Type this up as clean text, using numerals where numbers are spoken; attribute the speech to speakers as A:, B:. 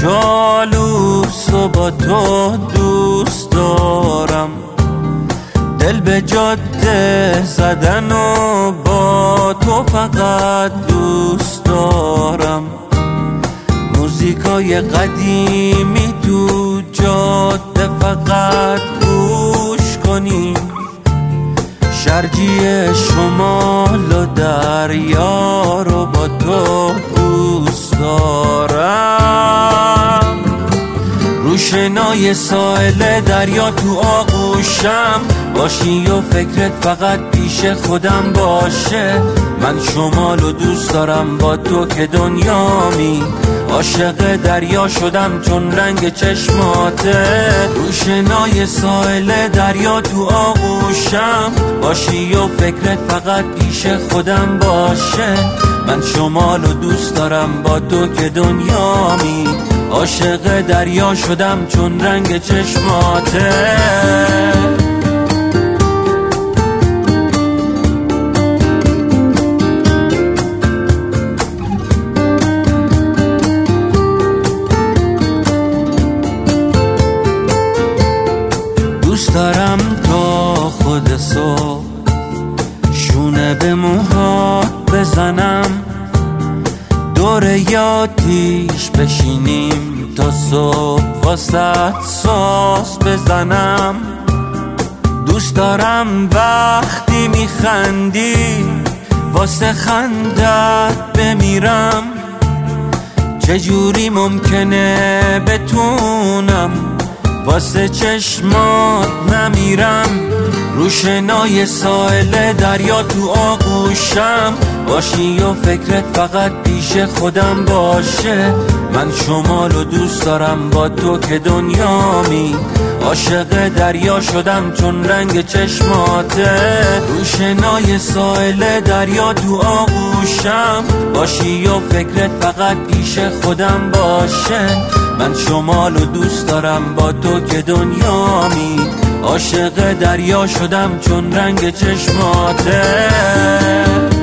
A: جالوس و با تو دوست دارم، دل به جاده زدن و با تو فقط دوست دارم. موزیکای قدیمی تو جاده فقط گوش کنی، شرجی شمال و دریا رو با تو دوست دارم. روشنای ساحل دریا تو آغوشم باشی و فکرت فقط پیش خودم باشه. من شمال و دوست دارم با تو که دنیامی، عاشق دریا شدم چون رنگ چشماته. روشنای ساحل دریا تو آغوشم باشی و فکرت فقط پیش خودم باشه. من شمال و دوست دارم با تو که دنیامی، عاشق دریا شدم چون رنگ چشماته. دوست دارم تا خود صبح شونه به موهات بزنم، دور یادیش بشینیم تا صبح واسه ساز بزنم. دوست دارم وقتی میخندی واسه خندت بمیرم، چجوری ممکنه بتونم واسه چشمات نمیرم. روشنای ساحل دریا تو آغوشم باشی و فکرت فقط پیش خودم باشه. من شمال و دوست دارم با تو که دنیامی، عاشق دریا شدم چون رنگ چشماته. روشنای ساحل دریا تو آغوشم باشی و فکرت فقط پیش خودم باشه. من شمال و دوست دارم با تو که دنیامی، عاشق دریا شدم چون رنگ چشماته.